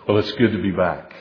Well, it's good to be back.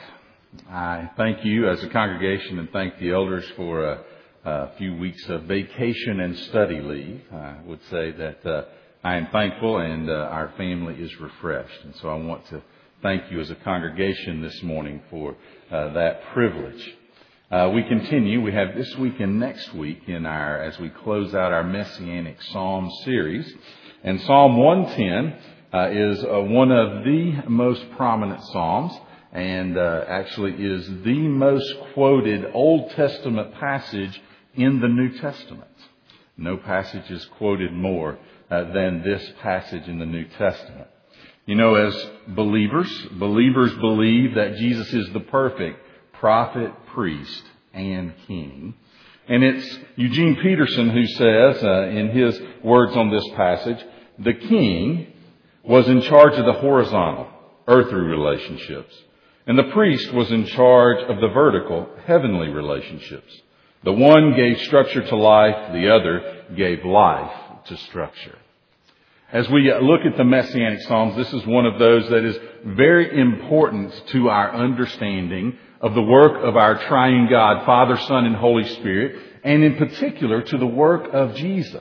I thank you as a congregation and thank the elders for a few weeks of vacation and study leave. I would say that I am thankful and our family is refreshed. And so I want to thank you as a congregation this morning for that privilege. We continue. We have this week and next week as we close out our Messianic Psalm series. And Psalm 110 is one of the most prominent Psalms and actually is the most quoted Old Testament passage in the New Testament. No passage is quoted more than this passage in the New Testament. You know, as believers believe that Jesus is the perfect prophet, priest, and king. And it's Eugene Peterson who says in his words on this passage, the king was in charge of the horizontal, earthly relationships, and the priest was in charge of the vertical, heavenly relationships. The one gave structure to life, the other gave life to structure. As we look at the Messianic Psalms, this is one of those that is very important to our understanding of the work of our triune God, Father, Son, and Holy Spirit, and in particular to the work of Jesus,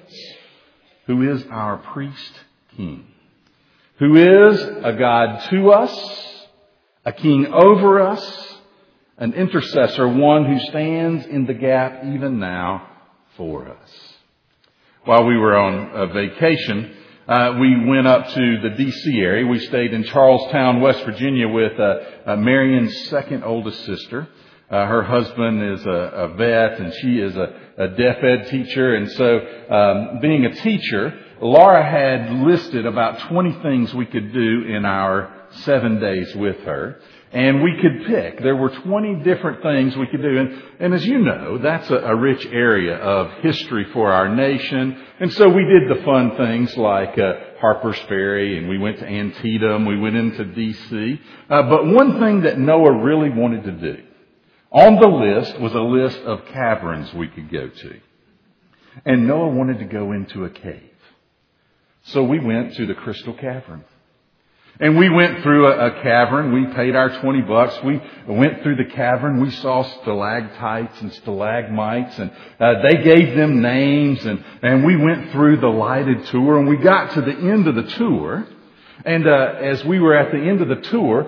who is our priest king, who is a God to us, a king over us, an intercessor, one who stands in the gap even now for us. While we were on vacation, we went up to the D.C. area. We stayed in Charlestown, West Virginia with Marion's second oldest sister. Her husband is a vet and she is a deaf ed teacher. And so being a teacher, Laura had listed about 20 things we could do in our 7 days with her. And we could pick. There were 20 different things we could do. And as you know, that's a rich area of history for our nation. And so we did the fun things like Harper's Ferry, and we went to Antietam, we went into D.C. But one thing that Noah really wanted to do on the list was a list of caverns we could go to. And Noah wanted to go into a cave. So we went to the Crystal Cavern. And we went through a cavern. We paid our $20. We went through the cavern. We saw stalactites and stalagmites, and they gave them names. And we went through the lighted tour, and we got to the end of the tour. And as we were at the end of the tour,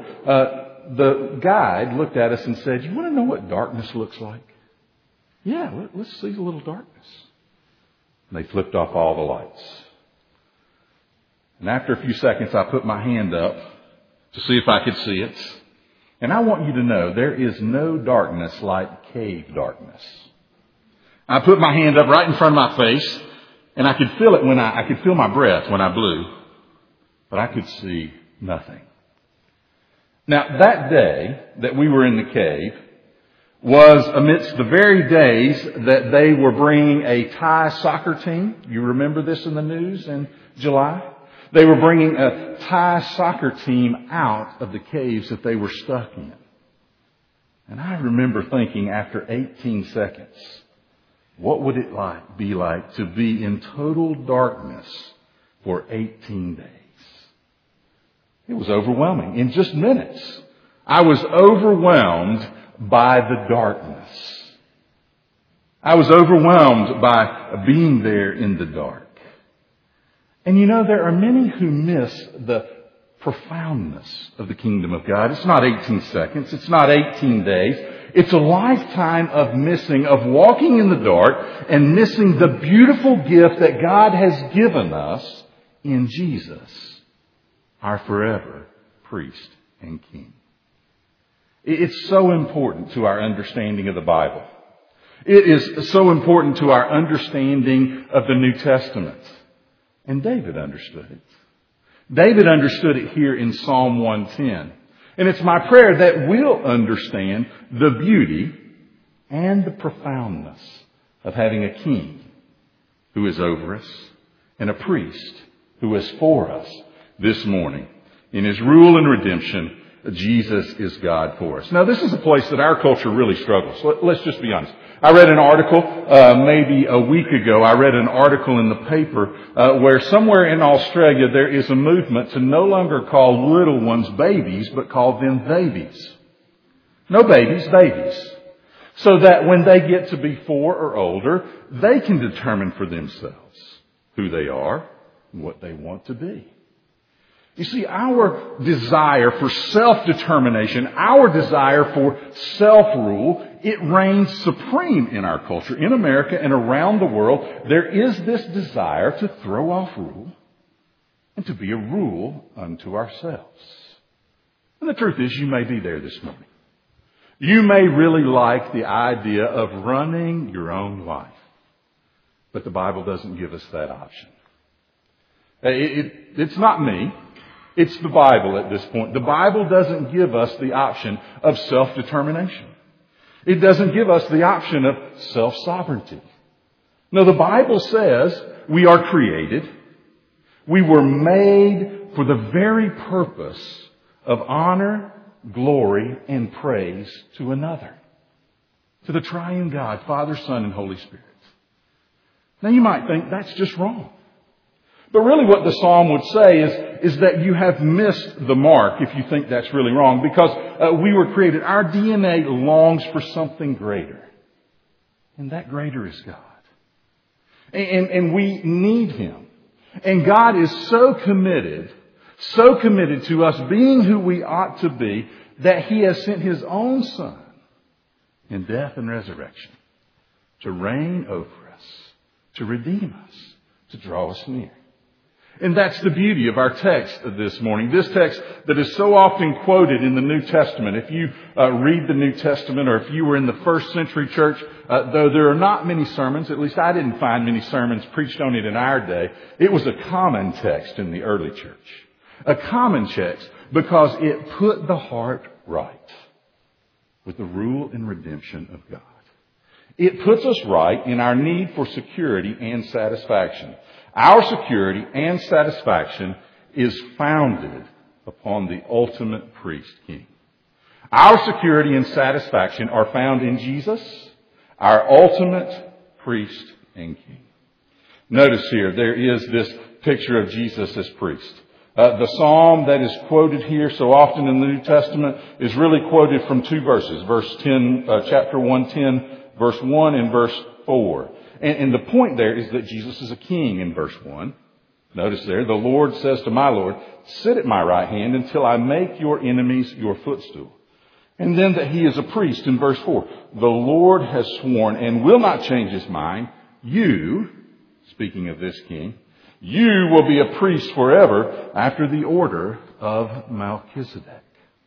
the guide looked at us and said, "You want to know what darkness looks like?" "Yeah, let's see a little darkness." And they flipped off all the lights. And after a few seconds, I put my hand up to see if I could see it. And I want you to know there is no darkness like cave darkness. I put my hand up right in front of my face, and I could feel it I could feel my breath when I blew, but I could see nothing. Now, that day that we were in the cave was amidst the very days that they were bringing a Thai soccer team. You remember this in the news in July? They were bringing a Thai soccer team out of the caves that they were stuck in. And I remember thinking after 18 seconds, what would it be like to be in total darkness for 18 days? It was overwhelming. In just minutes, I was overwhelmed by the darkness. I was overwhelmed by being there in the dark. And you know, there are many who miss the profoundness of the kingdom of God. It's not 18 seconds. It's not 18 days. It's a lifetime of walking in the dark and missing the beautiful gift that God has given us in Jesus, our forever priest and king. It's so important to our understanding of the Bible. It is so important to our understanding of the New Testament. And David understood it. David understood it here in Psalm 110. And it's my prayer that we'll understand the beauty and the profoundness of having a king who is over us and a priest who is for us this morning in his rule and redemption Jesus is God for us. Now, this is a place that our culture really struggles. Let's just be honest. I read an article, maybe a week ago, I read an article in the paper where somewhere in Australia there is a movement to no longer call little ones babies, but call them babies. No babies, babies. So that when they get to be 4 or older, they can determine for themselves who they are and what they want to be. You see, our desire for self-determination, our desire for self-rule, it reigns supreme in our culture, in America and around the world. There is this desire to throw off rule and to be a rule unto ourselves. And the truth is, you may be there this morning. You may really like the idea of running your own life. But the Bible doesn't give us that option. It's not me. It's the Bible at this point. The Bible doesn't give us the option of self-determination. It doesn't give us the option of self-sovereignty. No, the Bible says we are created. We were made for the very purpose of honor, glory, and praise to another. To the triune God, Father, Son, and Holy Spirit. Now you might think that's just wrong. But really what the psalm would say is that you have missed the mark if you think that's really wrong, because we were created. Our DNA longs for something greater. And that greater is God. And we need Him. And God is so committed to us being who we ought to be, that He has sent His own Son in death and resurrection to reign over us, to redeem us, to draw us near. And that's the beauty of our text this morning. This text that is so often quoted in the New Testament. If you read the New Testament, or if you were in the first century church, though there are not many sermons, at least I didn't find many sermons preached on it in our day, it was a common text in the early church. A common text because it put the heart right with the rule and redemption of God. It puts us right in our need for security and satisfaction. Our security and satisfaction is founded upon the ultimate priest king. Our security and satisfaction are found in Jesus, our ultimate priest and king. Notice here, there is this picture of Jesus as priest. The psalm that is quoted here so often in the New Testament is really quoted from 2 verses. Chapter 110, verse 1 and verse 4. And the point there is that Jesus is a king in verse 1. Notice there, the Lord says to my Lord, sit at my right hand until I make your enemies your footstool. And then that He is a priest in verse 4. The Lord has sworn and will not change His mind. You, speaking of this king, you will be a priest forever after the order of Melchizedek.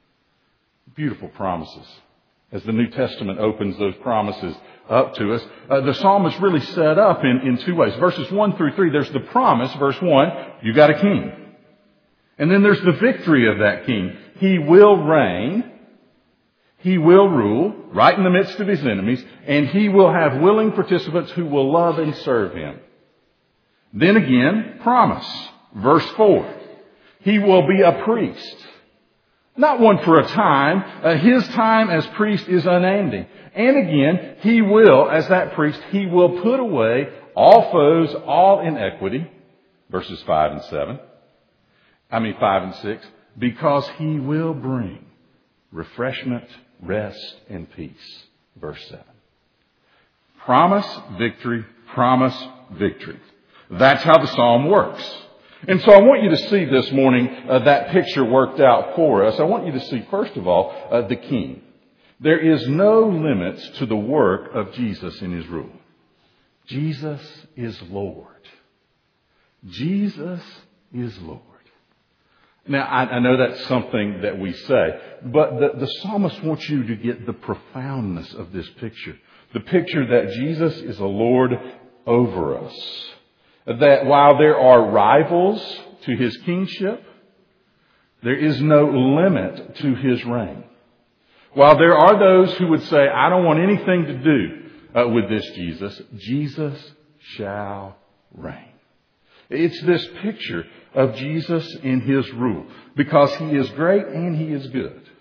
Beautiful promises. As the New Testament opens those promises up to us, the psalm is really set up in 2 ways. Verses 1 through 3, there's the promise. Verse 1, you got a king. And then there's the victory of that king. He will reign. He will rule right in the midst of His enemies. And He will have willing participants who will love and serve Him. Then again, promise. Verse 4, He will be a priest. Not one for a time. His time as priest is unending. And again, He will, as that priest, He will put away all foes, all inequity. Verses 5 and 6. Because He will bring refreshment, rest, and peace. Verse 7. Promise, victory, promise, victory. That's how the psalm works. And so I want you to see this morning that picture worked out for us. I want you to see, first of all, the king. There is no limits to the work of Jesus in His rule. Jesus is Lord. Jesus is Lord. Now, I know that's something that we say, but the psalmist wants you to get the profoundness of this picture. The picture that Jesus is a Lord over us. That while there are rivals to His kingship, there is no limit to His reign. While there are those who would say, I don't want anything to do with this Jesus, Jesus shall reign. It's this picture of Jesus in His rule, because He is great and He is good.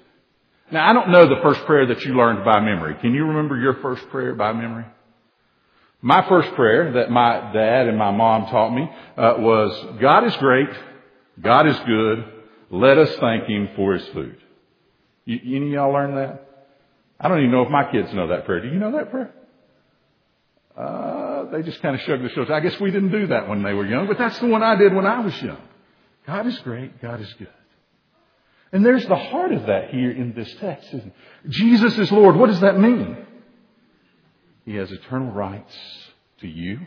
Now, I don't know the first prayer that you learned by memory. Can you remember your first prayer by memory? My first prayer that my dad and my mom taught me was, God is great, God is good, let us thank Him for His food. Any of y'all learn that? I don't even know if my kids know that prayer. Do you know that prayer? They just kind of shrugged their shoulders. I guess we didn't do that when they were young, but that's the one I did when I was young. God is great, God is good. And there's the heart of that here in this text, isn't it? Jesus is Lord. What does that mean? He has eternal rights to you,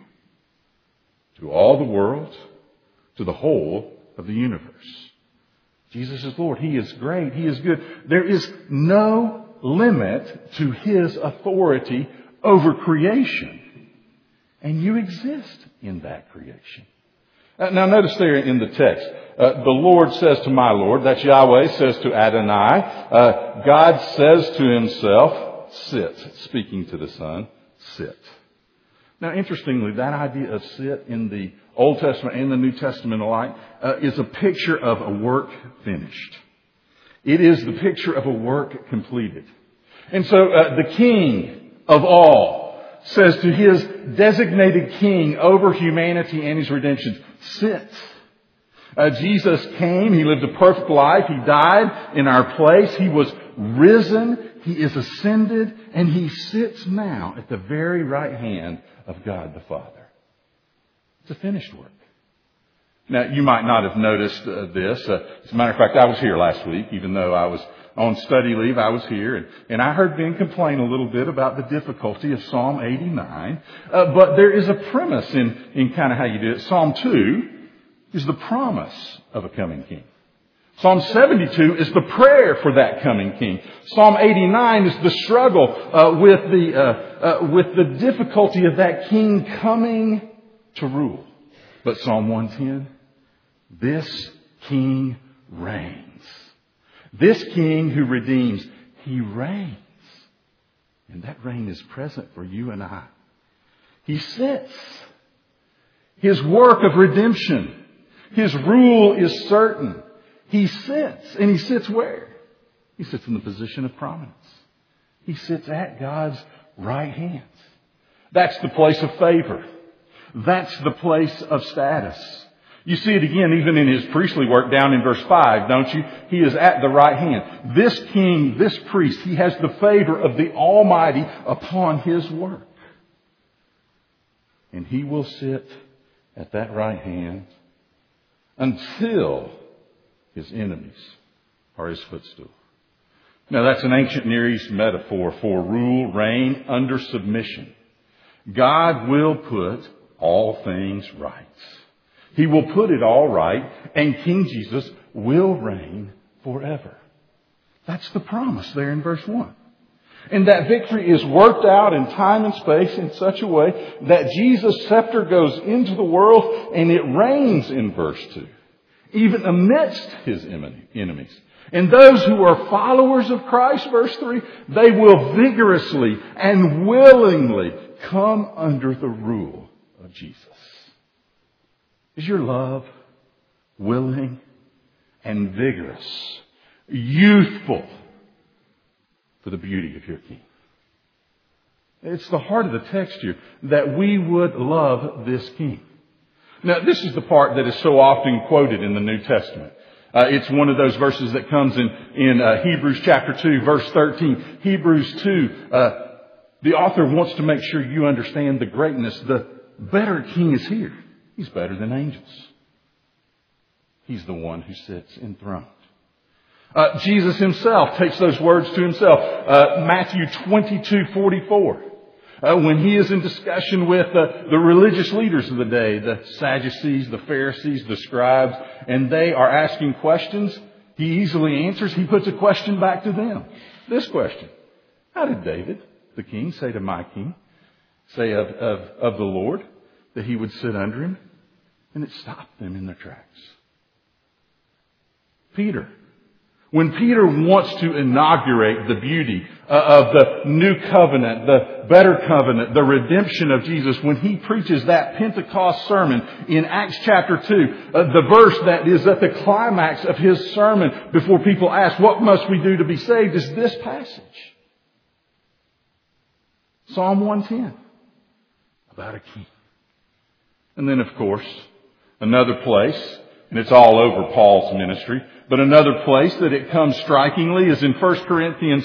to all the world, to the whole of the universe. Jesus is Lord. He is great. He is good. There is no limit to His authority over creation. And you exist in that creation. Now notice there in the text, the Lord says to my Lord, that's Yahweh says to Adonai, God says to Himself, sit, speaking to the Son, sit. Now interestingly, that idea of sit in the Old Testament and the New Testament alike is a picture of a work finished. It is the picture of a work completed. And so the King of all says to His designated King over humanity and His redemption, sit. Jesus came. He lived a perfect life. He died in our place. He was risen. He is ascended. And He sits now at the very right hand of God the Father. It's a finished work. Now, you might not have noticed this. As a matter of fact, I was here last week, even though I was on study leave. I was here, and I heard Ben complain a little bit about the difficulty of Psalm 89. But there is a premise in kind of how you do it. Psalm 2 is the promise of a coming king. Psalm 72 is the prayer for that coming king. Psalm 89 is the struggle with the difficulty of that king coming to rule. But Psalm 110, this king reigns. This king who redeems, He reigns. And that reign is present for you and I. He sits. His work of redemption, His rule is certain. He sits. And He sits where? He sits in the position of prominence. He sits at God's right hand. That's the place of favor. That's the place of status. You see it again even in His priestly work down in verse 5, don't you? He is at the right hand. This king, this priest, he has the favor of the Almighty upon His work. And He will sit at that right hand until His enemies are His footstool. Now that's an ancient Near East metaphor for rule, reign under submission. God will put all things right. He will put it all right, and King Jesus will reign forever. That's the promise there in verse 1. And that victory is worked out in time and space in such a way that Jesus' scepter goes into the world and it reigns in verse 2, even amidst His enemies. And those who are followers of Christ, verse 3, they will vigorously and willingly come under the rule of Jesus. Is your love willing and vigorous, youthful for the beauty of your King? It's the heart of the text here that we would love this King. Now, this is the part that is so often quoted in the New Testament. It's one of those verses that comes in Hebrews chapter 2, verse 13. Hebrews 2, the author wants to make sure you understand the greatness. The better King is here. He's better than angels. He's the one who sits enthroned. Jesus Himself takes those words to Himself. Matthew 22:44. When He is in discussion with the religious leaders of the day, the Sadducees, the Pharisees, the scribes, and they are asking questions, He easily answers. He puts a question back to them. This question: how did David, the king, say to my king, say of the Lord, that He would sit under Him? And it stopped them in their tracks. Peter. When Peter wants to inaugurate the beauty of the new covenant, the better covenant, the redemption of Jesus, when he preaches that Pentecost sermon in Acts chapter 2, the verse that is at the climax of his sermon before people ask, what must we do to be saved, is this passage. Psalm 110, about a king. And then, of course, another place, and it's all over Paul's ministry, but another place that it comes strikingly is in 1 Corinthians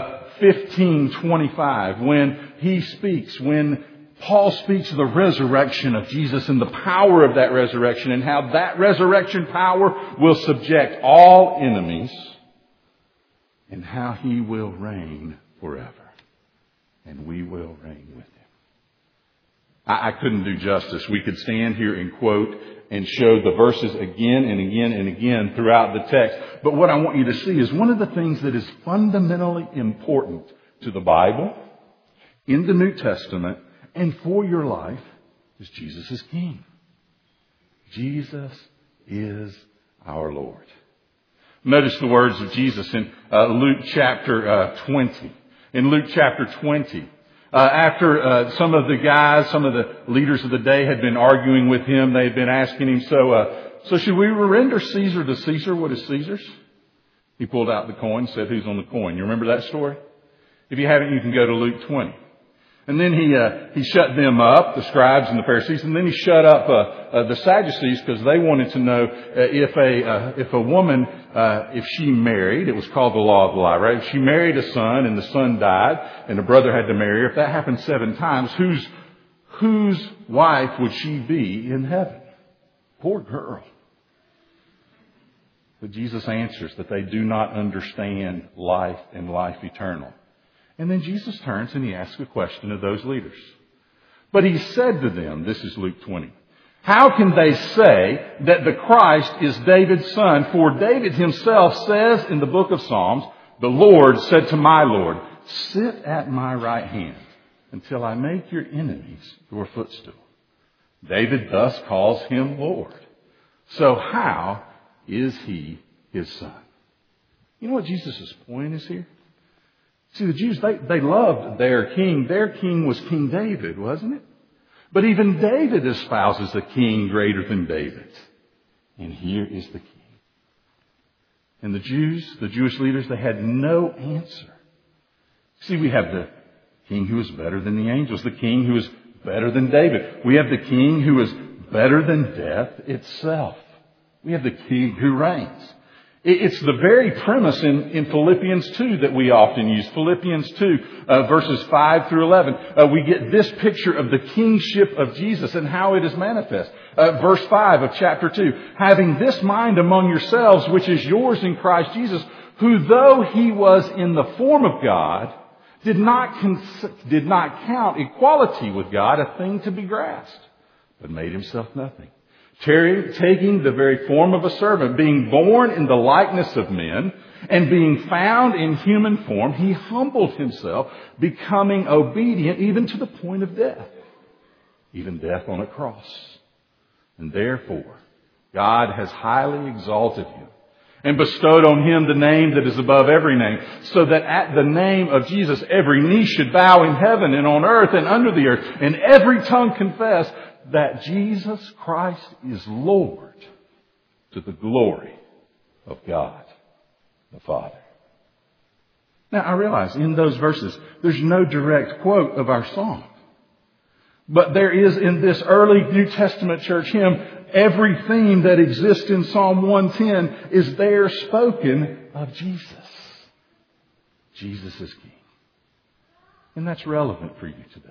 15:25, when Paul speaks of the resurrection of Jesus and the power of that resurrection and how that resurrection power will subject all enemies and how he will reign forever. And we will reign with him. I couldn't do justice. We could stand here and quote and show the verses again and again and again throughout the text. But what I want you to see is one of the things that is fundamentally important to the Bible, in the New Testament, and for your life is Jesus is King. Jesus is our Lord. Notice the words of Jesus in Luke chapter 20. In Luke chapter 20, after some of the leaders of the day had been arguing with him, they had been asking him, so should we render Caesar to Caesar what is Caesar's? He pulled out the coin and said, who's on the coin? You remember that story? If you haven't, you can go to Luke 20. And then he shut them up, the scribes and the Pharisees, and then he shut up the Sadducees because they wanted to know if a woman, if she married, it was called the law of the lie, right? If she married a son and the son died and the brother had to marry her, if that happened 7 times, whose wife would she be in heaven? Poor girl. But Jesus answers that they do not understand life and life eternal. And then Jesus turns and he asks a question of those leaders. But he said to them, this is Luke 20, how can they say that the Christ is David's son? For David himself says in the book of Psalms, the Lord said to my Lord, sit at my right hand until I make your enemies your footstool. David thus calls him Lord. So how is he his son? You know what Jesus' point is here? See, the Jews, they loved their king. Their king was King David, wasn't it? But even David espouses a king greater than David. And here is the king. And the Jewish leaders, they had no answer. See, we have the king who is better than the angels, the king who is better than David. We have the king who is better than death itself. We have the king who reigns. It's the very premise in Philippians 2 that we often use. Philippians 2, verses 5 through 11. We get this picture of the kingship of Jesus and how it is manifest. Verse 5 of chapter 2. Having this mind among yourselves, which is yours in Christ Jesus, who though he was in the form of God, did not count equality with God a thing to be grasped, but made himself nothing. Taking the very form of a servant, being born in the likeness of men, and being found in human form, he humbled himself, becoming obedient even to the point of death, even death on a cross. And therefore, God has highly exalted him and bestowed on him the name that is above every name, so that at the name of Jesus every knee should bow in heaven and on earth and under the earth, and every tongue confess that Jesus Christ is Lord, to the glory of God the Father. Now, I realize in those verses, there's no direct quote of our song. But there is in this early New Testament church hymn, every theme that exists in Psalm 110 is there spoken of Jesus. Jesus is King. And that's relevant for you today.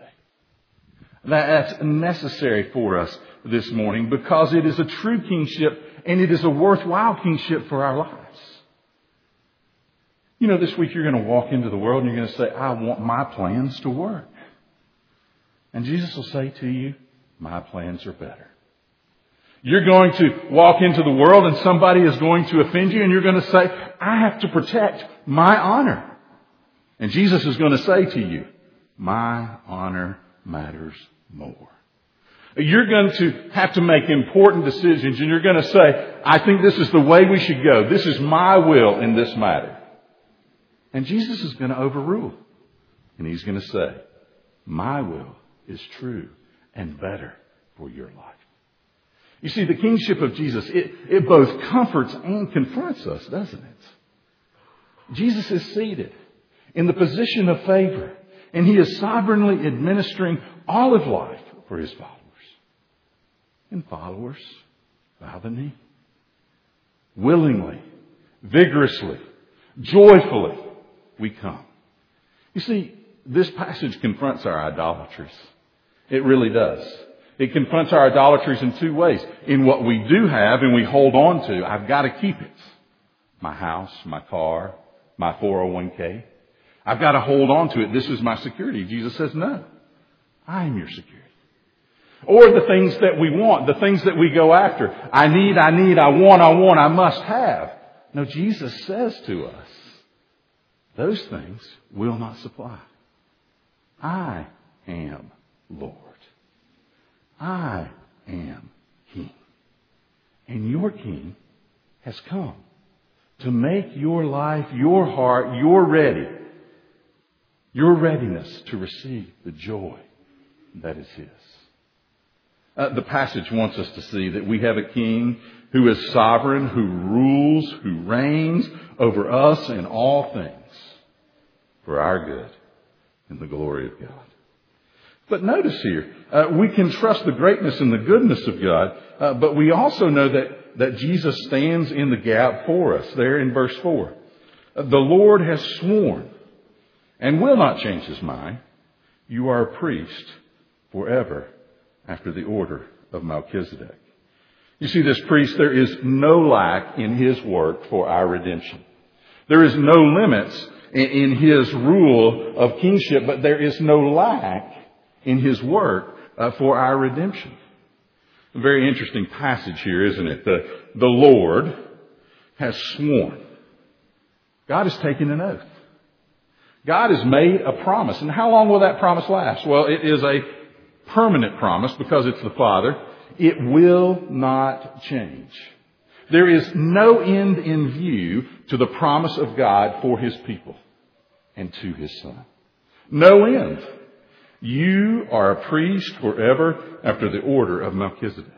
That's necessary for us this morning because it is a true kingship and it is a worthwhile kingship for our lives. You know, this week you're going to walk into the world and you're going to say, I want my plans to work. And Jesus will say to you, my plans are better. You're going to walk into the world and somebody is going to offend you and you're going to say, I have to protect my honor. And Jesus is going to say to you, my honor matters more. You're going to have to make important decisions and you're going to say, I think this is the way we should go. This is my will in this matter. And Jesus is going to overrule. And He's going to say, my will is true and better for your life. You see, the kingship of Jesus, it both comforts and confronts us, doesn't it? Jesus is seated in the position of favor, and He is sovereignly administering all of life for His followers. And followers bow the knee. Willingly, vigorously, joyfully, we come. You see, this passage confronts our idolatries. It really does. It confronts our idolatries in two ways. In what we do have and we hold on to, I've got to keep it. My house, my car, my 401k. I've got to hold on to it. This is my security. Jesus says, no, I am your security. Or the things that we want, the things that we go after. I need, I want, I must have. No, Jesus says to us, those things will not supply. I am Lord. I am King. And your King has come to make your life, your heart, your readiness to receive the joy that is His. The passage wants us to see that we have a King who is sovereign, who rules, who reigns over us in all things for our good and the glory of God. But notice here, we can trust the greatness and the goodness of God, but we also know that Jesus stands in the gap for us there in verse 4. The Lord has sworn and will not change His mind. You are a priest forever after the order of Melchizedek. You see, this priest, there is no lack in his work for our redemption. There is no limits in His rule of kingship, but there is no lack in His work for our redemption. A very interesting passage here, isn't it? The Lord has sworn. God has taken an oath. God has made a promise. And how long will that promise last? Well, it is a permanent promise because it's the Father. It will not change. There is no end in view to the promise of God for His people and to His Son. No end. You are a priest forever after the order of Melchizedek.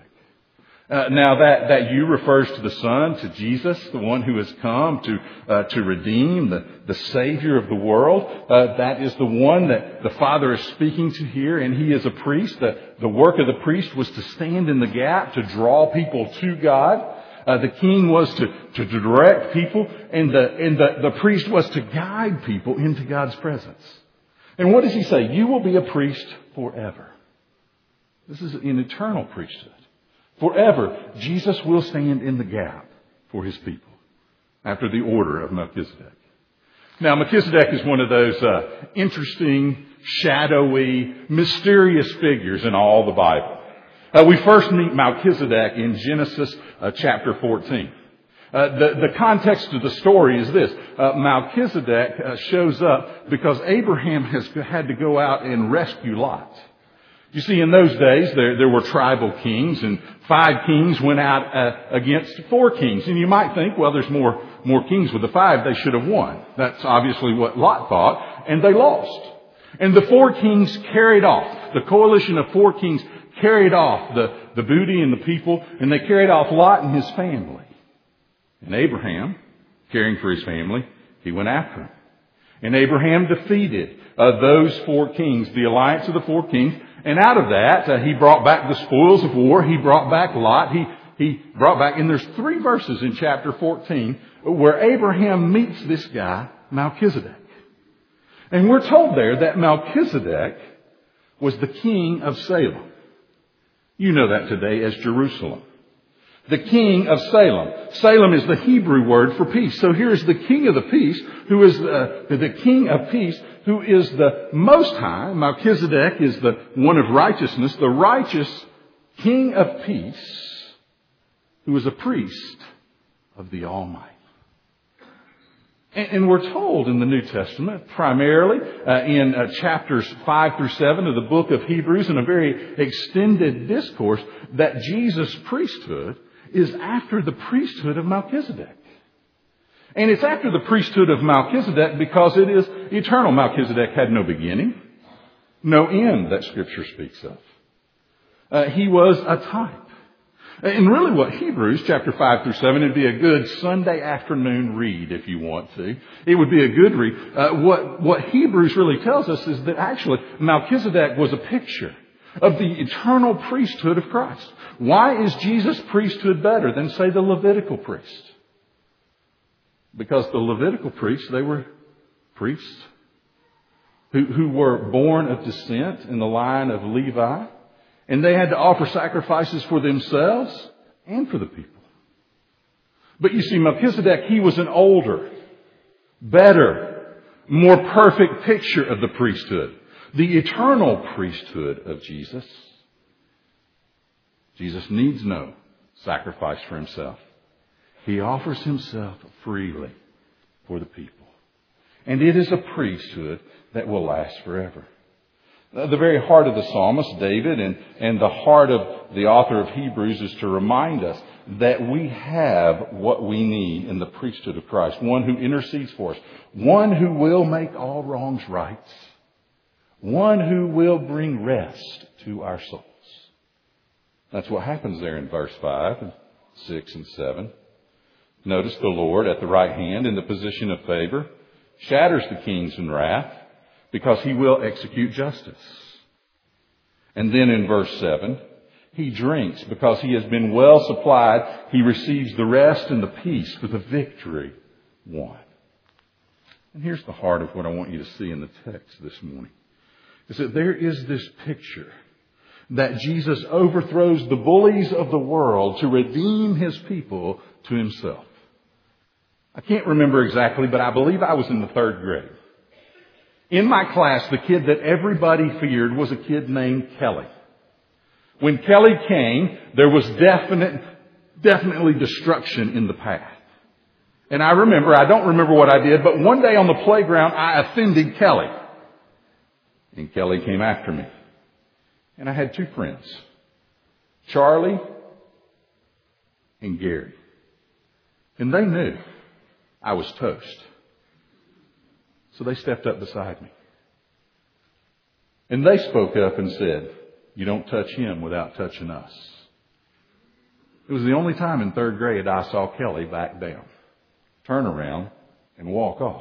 Now that you refers to the Son, to Jesus, the one who has come to redeem, the Savior of the world. That is the one that the Father is speaking to here, and He is a priest. The work of the priest was to stand in the gap, to draw people to God. The king was to direct people, and the priest was to guide people into God's presence. And what does He say? You will be a priest forever. This is an eternal priesthood. Forever, Jesus will stand in the gap for His people after the order of Melchizedek. Now, Melchizedek is one of those interesting, shadowy, mysterious figures in all the Bible. We first meet Melchizedek in Genesis chapter 14. The context of the story is this. Melchizedek shows up because Abraham has had to go out and rescue Lot. You see, in those days, there were tribal kings, and 5 kings went out against 4 kings. And you might think, well, there's more kings with the 5. They should have won. That's obviously what Lot thought, and they lost. And the 4 kings carried off. The coalition of 4 kings carried off the booty and the people, and they carried off Lot and his family. And Abraham, caring for his family, he went after him. And Abraham defeated those 4 kings, the alliance of the 4 kings. And out of that, he brought back the spoils of war. He brought back Lot. He brought back, and there's 3 verses in chapter 14 where Abraham meets this guy, Melchizedek. And we're told there that Melchizedek was the king of Salem. You know that today as Jerusalem. The king of Salem. Salem is the Hebrew word for peace. So here's the king of the peace, who is the king of peace, who is the Most High. Melchizedek is the one of righteousness, the righteous king of peace, who is a priest of the Almighty. And we're told in the New Testament, primarily in chapters 5 through 7 of the book of Hebrews, in a very extended discourse, that Jesus' priesthood is after the priesthood of Melchizedek. And it's after the priesthood of Melchizedek because it is eternal. Melchizedek had no beginning, no end that Scripture speaks of. He was a type. And really what Hebrews chapter 5 through 7 would be a good Sunday afternoon read if you want to. It would be a good read. What Hebrews really tells us is that actually Melchizedek was a picture of the eternal priesthood of Christ. Why is Jesus' priesthood better than, say, the Levitical priest? Because the Levitical priests, they were priests who were born of descent in the line of Levi. And they had to offer sacrifices for themselves and for the people. But you see, Melchizedek, he was an older, better, more perfect picture of the priesthood. The eternal priesthood of Jesus. Jesus needs no sacrifice for himself. He offers himself freely for the people. And it is a priesthood that will last forever. The very heart of the psalmist, David, and the heart of the author of Hebrews is to remind us that we have what we need in the priesthood of Christ. One who intercedes for us. One who will make all wrongs right. One who will bring rest to our souls. That's what happens there in verse 5 and 6 and 7. Notice the Lord at the right hand in the position of favor shatters the kings in wrath, because he will execute justice. And then in verse 7, he drinks because he has been well supplied. He receives the rest and the peace for the victory won. And here's the heart of what I want you to see in the text this morning. Is that there is this picture that Jesus overthrows the bullies of the world to redeem his people to himself. I can't remember exactly, but I believe I was in the 3rd grade. In my class, the kid that everybody feared was a kid named Kelly. When Kelly came, there was definitely destruction in the path. And I don't remember what I did, but one day on the playground, I offended Kelly. And Kelly came after me. And I had 2 friends, Charlie and Gary. And they knew I was toast. So they stepped up beside me. And they spoke up and said, "You don't touch him without touching us." It was the only time in 3rd grade I saw Kelly back down, turn around, and walk off.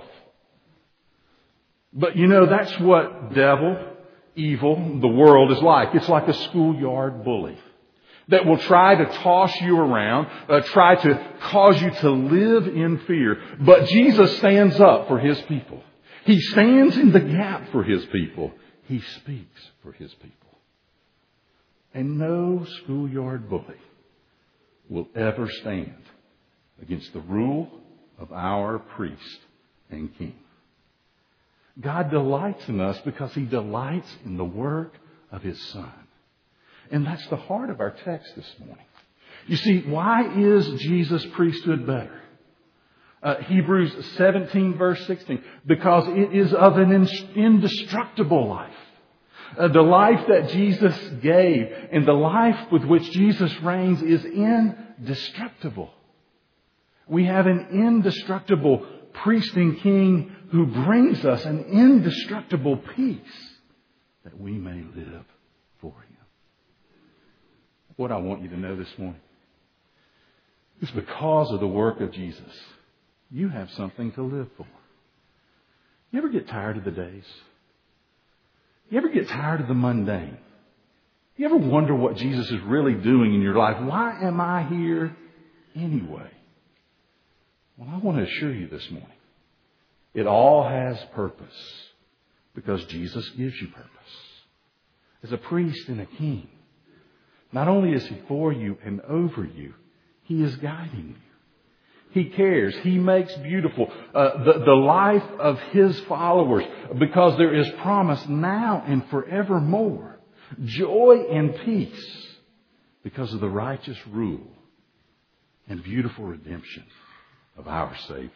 But that's what devil, evil, the world is like. It's like a schoolyard bully that will try to toss you around, try to cause you to live in fear. But Jesus stands up for his people. He stands in the gap for his people. He speaks for his people. And no schoolyard bully will ever stand against the rule of our priest and king. God delights in us because he delights in the work of his Son. And that's the heart of our text this morning. You see, why is Jesus' priesthood better? Hebrews 17 verse 16. Because it is of an indestructible life. The life that Jesus gave and the life with which Jesus reigns is indestructible. We have an indestructible priest and king who brings us an indestructible peace that we may live for him. What I want you to know this morning is because of the work of Jesus, you have something to live for. You ever get tired of the days? You ever get tired of the mundane? You ever wonder what Jesus is really doing in your life? Why am I here anyway? Well, I want to assure you this morning, it all has purpose because Jesus gives you purpose. As a priest and a king, not only is he for you and over you, he is guiding you. He cares. He makes beautiful the life of his followers because there is promise now and forevermore. Joy and peace because of the righteous rule and beautiful redemption of our Savior.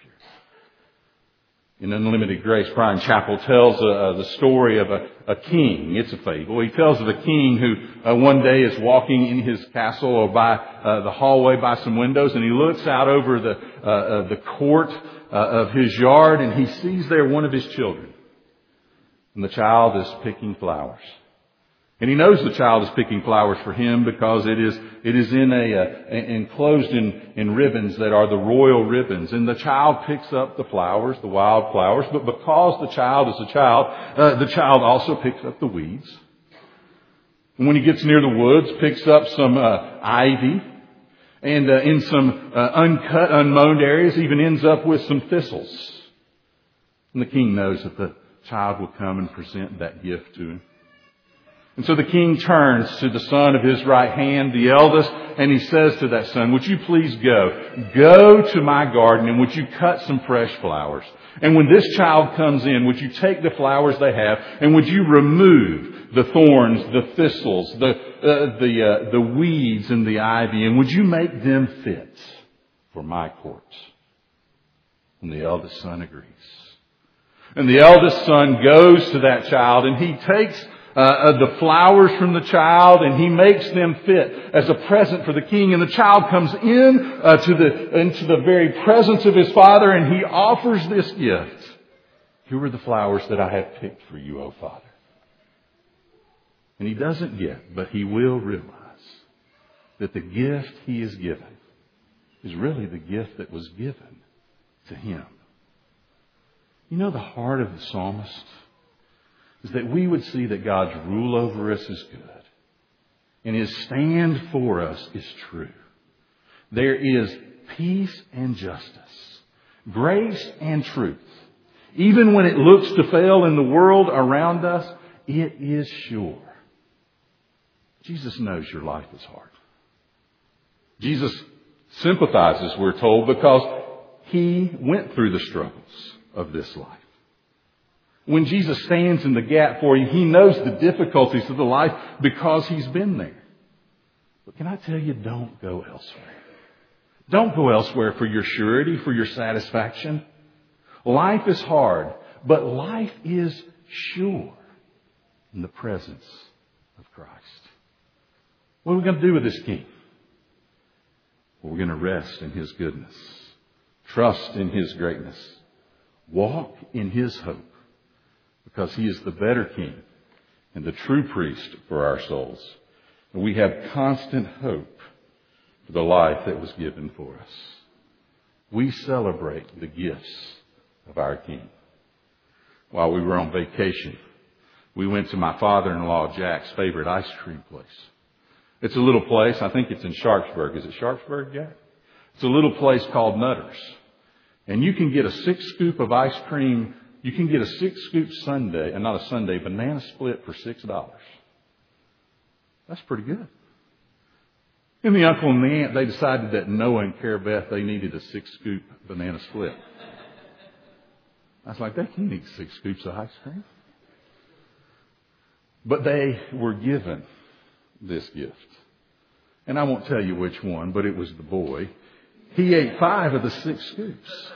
In Unlimited Grace, Brian Chappell tells the story of a king. It's a fable. He tells of a king who one day is walking in his castle or by the hallway by some windows, and he looks out over the court of his yard, and he sees there one of his children. And the child is picking flowers. And he knows the child is picking flowers for him because it is enclosed in ribbons that are the royal ribbons. And the child picks up the flowers, the wild flowers, but because the child is a child, the child also picks up the weeds. And when he gets near the woods, picks up some ivy, and in some uncut, unmown areas, even ends up with some thistles. And the king knows that the child will come and present that gift to him. And so the king turns to the son of his right hand, the eldest, and he says to that son, would you please go to my garden, and would you cut some fresh flowers? And when this child comes in, would you take the flowers they have, and would you remove the thorns, the thistles, the weeds and the ivy, and would you make them fit for my court? And the eldest son agrees. And the eldest son goes to that child, and he takes the flowers from the child, and he makes them fit as a present for the king. And the child comes into the very presence of his father, and he offers this gift. Here are the flowers that I have picked for you, O Father. And he doesn't get, but he will realize that the gift he is given is really the gift that was given to him. You know, the heart of the psalmist is that we would see that God's rule over us is good, and His stand for us is true. There is peace and justice, grace and truth. Even when it looks to fail in the world around us, it is sure. Jesus knows your life is hard. Jesus sympathizes, we're told, because He went through the struggles of this life. When Jesus stands in the gap for you, He knows the difficulties of the life because He's been there. But can I tell you, don't go elsewhere. Don't go elsewhere for your surety, for your satisfaction. Life is hard, but life is sure in the presence of Christ. What are we going to do with this King? Well, we're going to rest in His goodness, trust in His greatness, walk in His hope, because He is the better King and the true priest for our souls. And we have constant hope for the life that was given for us. We celebrate the gifts of our King. While we were on vacation, we went to my father-in-law Jack's favorite ice cream place. It's a little place, I think it's in Sharpsburg. Is it Sharpsburg, Jack? It's a little place called Nutter's. And you can get a 6-scoop of ice cream. You can get a 6-scoop banana split for $6. That's pretty good. And the uncle and the aunt, they decided that Noah and Cara Beth, they needed a 6-scoop banana split. I was like, they can't eat 6 scoops of ice cream. But they were given this gift. And I won't tell you which one, but it was the boy. He ate 5 of the 6 scoops.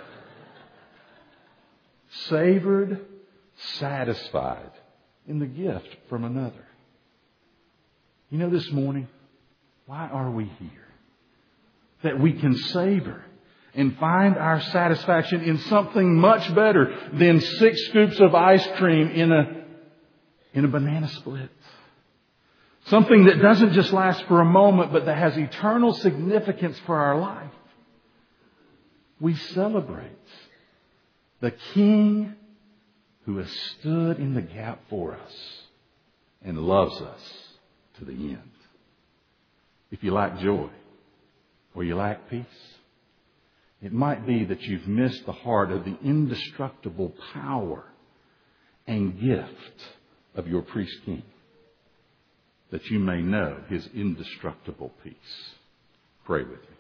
Savored, satisfied in the gift from another. You know, this morning, why are we here? That we can savor and find our satisfaction in something much better than 6 scoops of ice cream in a banana split. Something that doesn't just last for a moment, but that has eternal significance for our life. We celebrate the King who has stood in the gap for us and loves us to the end. If you lack joy or you lack peace, it might be that you've missed the heart of the indestructible power and gift of your priest King, that you may know His indestructible peace. Pray with me.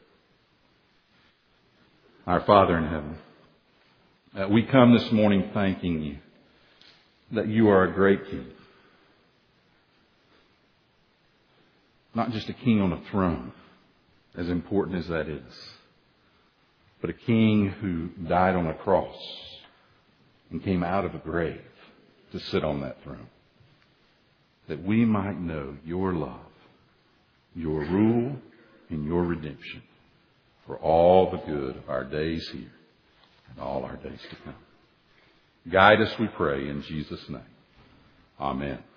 Our Father in heaven, we come this morning thanking You that You are a great King. Not just a king on a throne, as important as that is, but a King who died on a cross and came out of a grave to sit on that throne, that we might know Your love, Your rule, and Your redemption for all the good of our days here all our days to come. Guide us, we pray, in Jesus' name. Amen.